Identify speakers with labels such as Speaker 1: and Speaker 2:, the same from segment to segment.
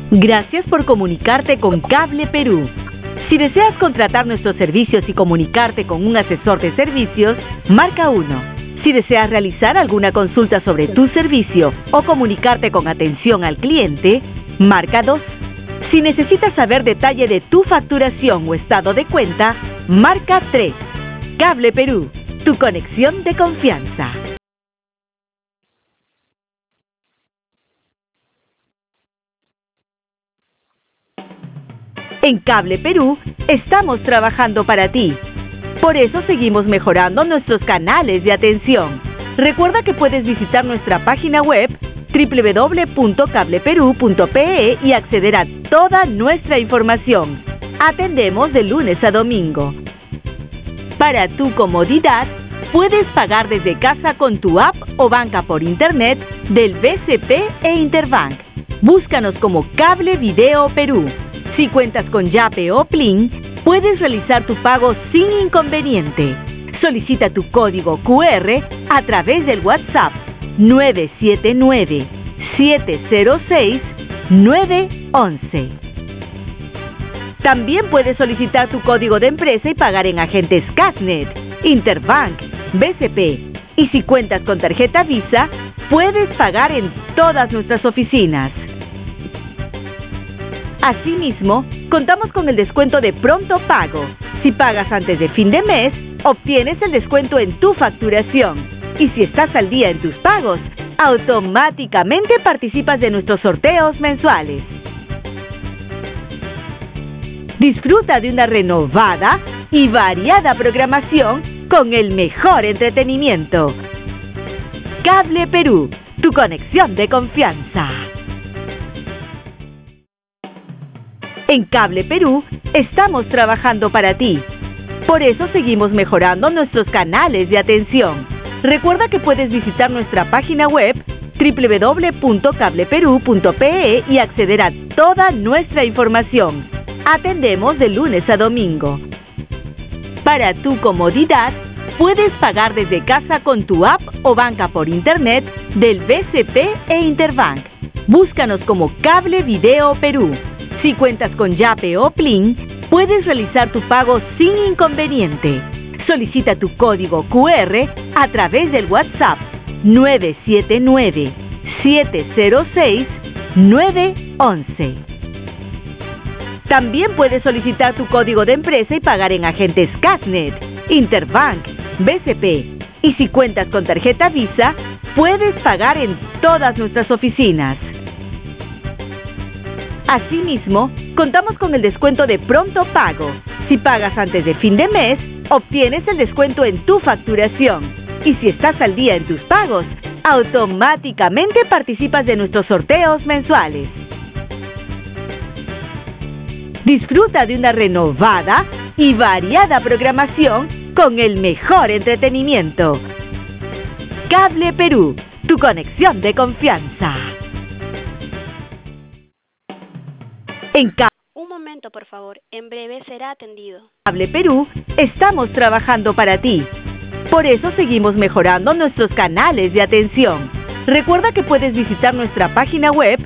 Speaker 1: Gracias por comunicarte con Cable Perú. Si deseas contratar nuestros servicios y comunicarte con un asesor de servicios, marca 1. Si deseas realizar alguna consulta sobre tu servicio o comunicarte con atención al cliente, marca 2. Si necesitas saber detalle de tu facturación o estado de cuenta, marca 3. Cable Perú, tu conexión de confianza. En Cable Perú estamos trabajando para ti. Por eso seguimos mejorando nuestros canales de atención. Recuerda que puedes visitar nuestra página web www.cableperú.pe y acceder a toda nuestra información. Atendemos de lunes a domingo. Para tu comodidad, puedes pagar desde casa con tu app o banca por internet del BCP e Interbank. Búscanos como Cable Video Perú. Si cuentas con Yape o Plin, puedes realizar tu pago sin inconveniente. Solicita tu código QR a través del WhatsApp 979-706-911. También puedes solicitar tu código de empresa y pagar en agentes Casnet, Interbank, BCP. Y si cuentas con tarjeta Visa, puedes pagar en todas nuestras oficinas. Asimismo, contamos con el descuento de pronto pago. Si pagas antes de fin de mes, obtienes el descuento en tu facturación. Y si estás al día en tus pagos, automáticamente participas de nuestros sorteos mensuales. Disfruta de una renovada y variada programación con el mejor entretenimiento. Cable Perú, tu conexión de confianza. En Cable Perú estamos trabajando para ti. Por eso seguimos mejorando nuestros canales de atención. Recuerda que puedes visitar nuestra página web www.cableperú.pe y acceder a toda nuestra información. Atendemos de lunes a domingo. Para tu comodidad, puedes pagar desde casa con tu app o banca por internet del BCP e Interbank. Búscanos como Cable Video Perú. Si cuentas con Yape o Plin, puedes realizar tu pago sin inconveniente. Solicita tu código QR a través del WhatsApp 979-706-911. También puedes solicitar tu código de empresa y pagar en agentes Casnet, Interbank, BCP. Y si cuentas con tarjeta Visa, puedes pagar en todas nuestras oficinas. Asimismo, contamos con el descuento de pronto pago. Si pagas antes de fin de mes, obtienes el descuento en tu facturación. Y si estás al día en tus pagos, automáticamente participas de nuestros sorteos mensuales. Disfruta de una renovada y variada programación con el mejor entretenimiento. Cable Perú, tu conexión de confianza.
Speaker 2: Un momento, por favor. En breve será atendido.
Speaker 1: Cable Perú estamos trabajando para ti. Por eso seguimos mejorando nuestros canales de atención. Recuerda que puedes visitar nuestra página web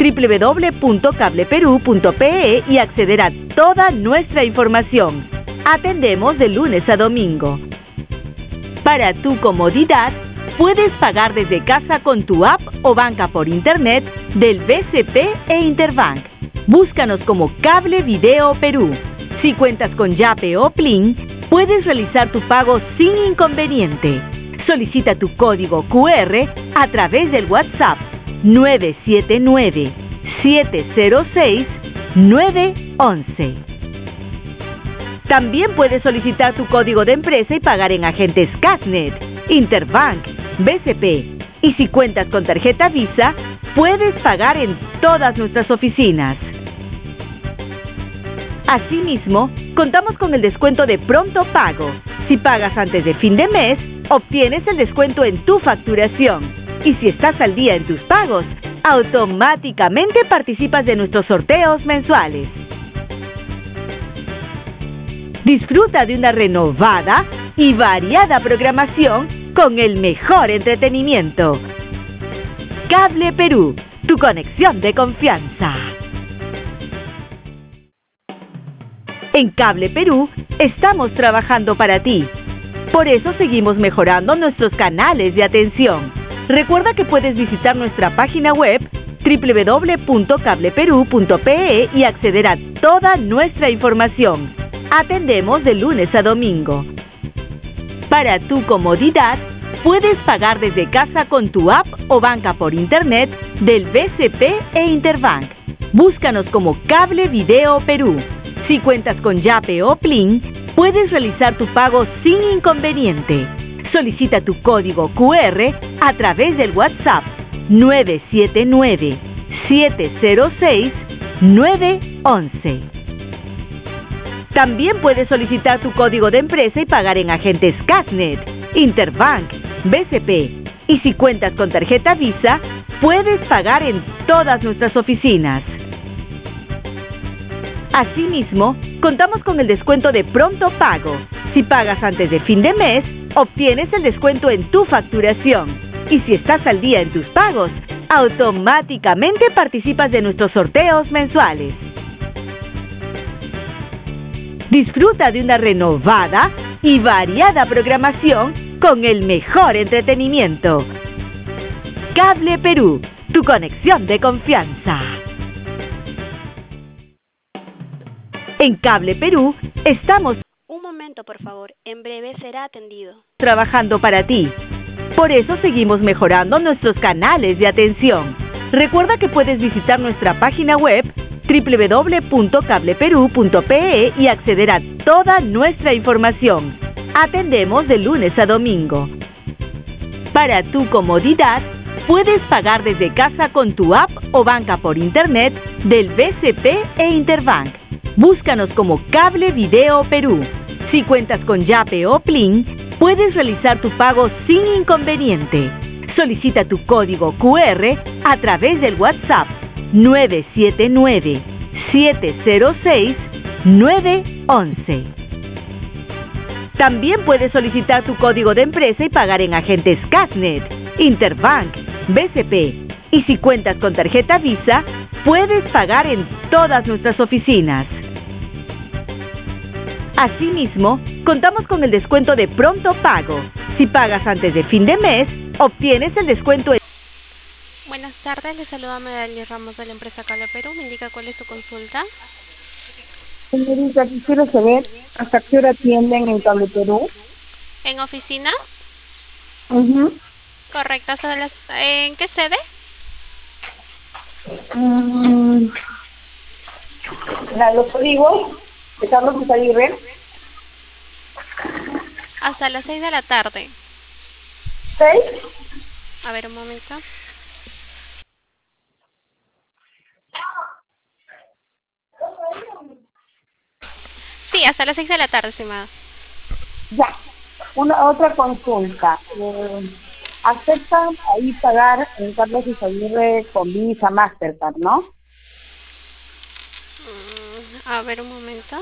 Speaker 1: www.cableperú.pe y acceder a toda nuestra información. Atendemos de lunes a domingo. Para tu comodidad, puedes pagar desde casa con tu app o banca por internet del BCP e Interbank. Búscanos como Cable Video Perú. Si cuentas con Yape o Plin, puedes realizar tu pago sin inconveniente. Solicita tu código QR a través del WhatsApp 979-706-911. También puedes solicitar tu código de empresa y pagar en agentes Casnet, Interbank, BCP. Y si cuentas con tarjeta Visa, puedes pagar en todas nuestras oficinas. Asimismo, contamos con el descuento de pronto pago. Si pagas antes de fin de mes, obtienes el descuento en tu facturación. Y si estás al día en tus pagos, automáticamente participas de nuestros sorteos mensuales. Disfruta de una renovada y variada programación con el mejor entretenimiento. Cable Perú, tu conexión de confianza. En Cable Perú estamos trabajando para ti. Por eso seguimos mejorando nuestros canales de atención. Recuerda que puedes visitar nuestra página web www.cableperú.pe y acceder a toda nuestra información. Atendemos de lunes a domingo. Para tu comodidad, puedes pagar desde casa con tu app o banca por internet del BCP e Interbank. Búscanos como Cable Video Perú. Si cuentas con Yape o Plin, puedes realizar tu pago sin inconveniente. Solicita tu código QR a través del WhatsApp 979-706-911. También puedes solicitar tu código de empresa y pagar en agentes Casnet, Interbank, BCP. Y si cuentas con tarjeta Visa, puedes pagar en todas nuestras oficinas. Asimismo, contamos con el descuento de pronto pago. Si pagas antes de fin de mes, obtienes el descuento en tu facturación. Y si estás al día en tus pagos, automáticamente participas de nuestros sorteos mensuales. Disfruta de una renovada y variada programación con el mejor entretenimiento. Cable Perú, tu conexión de confianza. En Cable Perú estamos
Speaker 2: Un momento, por favor. En breve será atendido.
Speaker 1: trabajando para ti. Por eso seguimos mejorando nuestros canales de atención. Recuerda que puedes visitar nuestra página web www.cableperú.pe y acceder a toda nuestra información. Atendemos de lunes a domingo. Para tu comodidad, puedes pagar desde casa con tu app o banca por internet del BCP e Interbank. Búscanos como Cable Video Perú. Si cuentas con Yape o Plin, puedes realizar tu pago sin inconveniente. Solicita tu código QR a través del WhatsApp 979-706-911. También puedes solicitar tu código de empresa y pagar en agentes Casnet, Interbank, BCP. Y si cuentas con tarjeta Visa, puedes pagar en todas nuestras oficinas. Asimismo, contamos con el descuento de pronto pago. Si pagas antes de fin de mes, obtienes el descuento en...
Speaker 2: Buenas tardes, le saluda Medalia Ramos de la empresa Cable Perú. ¿Me indica cuál es su consulta?
Speaker 3: Señorita, quisiera saber hasta qué hora atienden en Cable Perú.
Speaker 2: ¿En oficina?
Speaker 3: Uh
Speaker 2: Correcto. ¿En qué sede?
Speaker 3: Los códigos de Carlos Izaguirre.
Speaker 2: Hasta las 6 de la tarde.
Speaker 3: 6.
Speaker 2: A ver, un momento. Sí, hasta las 6 de la tarde, estimada.
Speaker 3: Ya. Una otra consulta. ¿Aceptan ahí pagar en Carlos Izaguirre con Visa, Mastercard, no?
Speaker 2: A ver, un momento.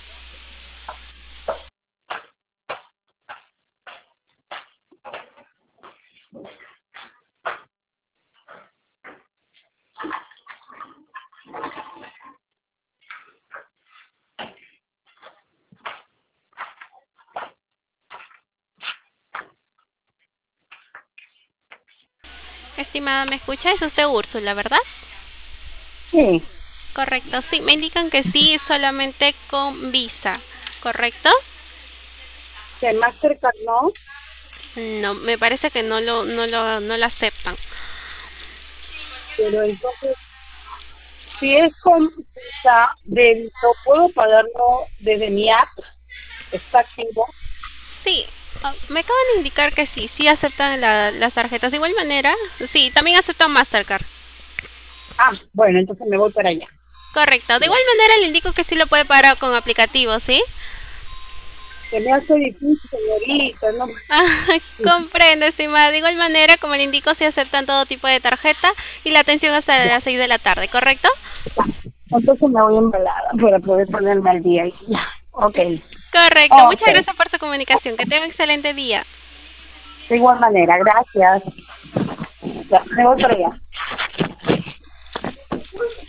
Speaker 2: Estimada, ¿me escucha? Es usted Úrsula, ¿verdad?
Speaker 3: Sí.
Speaker 2: Correcto, sí. Me indican que sí, solamente con Visa, ¿correcto?
Speaker 3: ¿Que Mastercard no?
Speaker 2: No, me parece que no lo aceptan.
Speaker 3: Pero entonces, si es con Visa débito, ¿puedo pagarlo desde mi app? ¿Está activo?
Speaker 2: Sí, me acaban de indicar que sí aceptan las tarjetas. De igual manera, sí, también aceptan Mastercard.
Speaker 3: Ah, bueno, entonces me voy para allá.
Speaker 2: Correcto, de igual manera le indico que sí lo puede pagar con aplicativo, ¿sí?
Speaker 3: Se me hace difícil, señorita, ¿no?
Speaker 2: Comprendo, estimada. De igual manera, como le indico, sí aceptan todo tipo de tarjeta y la atención hasta las 6 de la tarde, ¿correcto?
Speaker 3: Entonces me voy embalada para poder ponerme al día. Ya, ok.
Speaker 2: Correcto,
Speaker 3: Okay.
Speaker 2: Muchas gracias por su comunicación. Que tenga un excelente día.
Speaker 3: De igual manera, gracias. Ya, me voy para allá.